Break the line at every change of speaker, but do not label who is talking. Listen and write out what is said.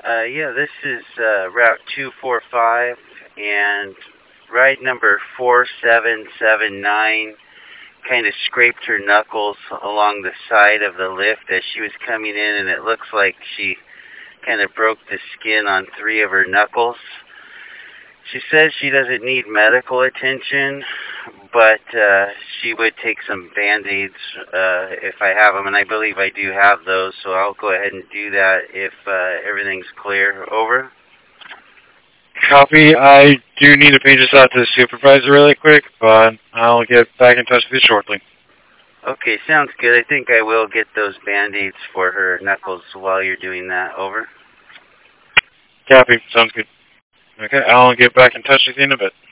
Yeah, this is Route 245 and ride number 4779 kind of scraped her knuckles along the side of the lift as she was coming in, and it looks like she kind of broke the skin on three of her knuckles. She says she doesn't need medical attention, but she would take some Band-Aids if I have them, and I believe I do have those, so I'll go ahead and do that if everything's clear. Over.
Copy. I do need to page this out to the supervisor really quick, but I'll get back in touch with you shortly.
Okay, sounds good. I think I will get those Band-Aids for her knuckles while you're doing that. Over.
Copy. Sounds good. Okay, I'll get back in touch with you in a bit.